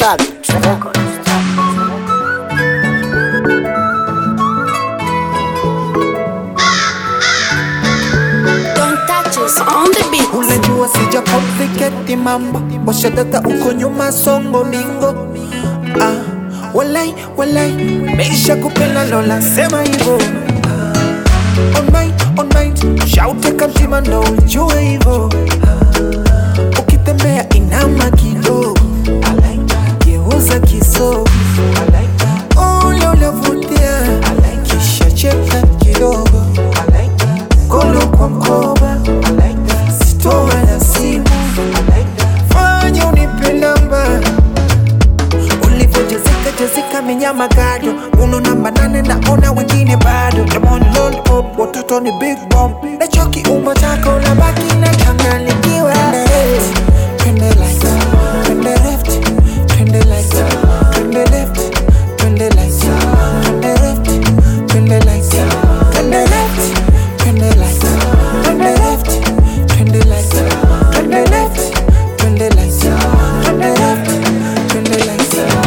Track Records. Don't touch us on the beat. Unajua sija complicate mambo, washa data uko nyuma songo mingo. Walai, meisha kupenda lola sema hivo. On mind, shout kamtima ndo ujue hivo. Ukitembea inama kidogo, geuza kiso. Ule unavutia, kisha cheka kidogo. Kolo kwa mkoba, sitoa na simu. Fanya unipe namba, ulivojezeka minyama gado. Uno namba 8 naona wengine bado. Demoni loll up, watoto ni big bomb. Na choki umbo chako unabaki na changanikiwa. Twende right, twende left, twende right, twende left, twende right, twende left, twende right, twende left, twende right, twende left, twende right, twende left, twende right, twende left, twende right.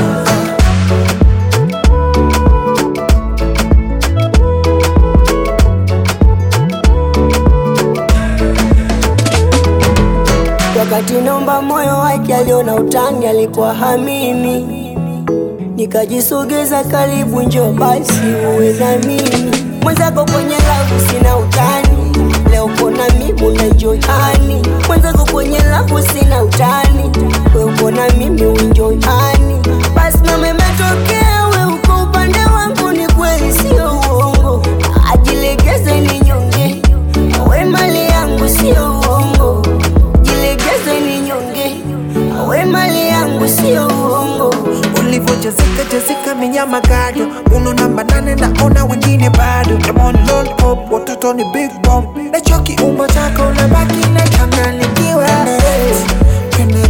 Wakati naomba moyo wake aliona utani, alikuwa hamini. Nikajisogeza karibu, njoo basi uwe na mimi. Mwenzako kwenye lavu sina utani, leo kona mimi unaenjoy honey. Mwenzako kwenye lavu sina utani, wewe uko na mimi uenjoy honey. Basi mama imetokea, wewe uko upande wangu, ni kweli sio uongo. Ajilegeze ni nyonge, wewe mali yangu sio uongo. Jilegeze ni nyonge, wewe mali yangu sio uongo. Ulivojezeka minyama gado. Uno namba 8 naona wengine bado. Demoni loll up, watoto ni big bomb. Na choki umbo chako unabaki na changanikiwa. Twende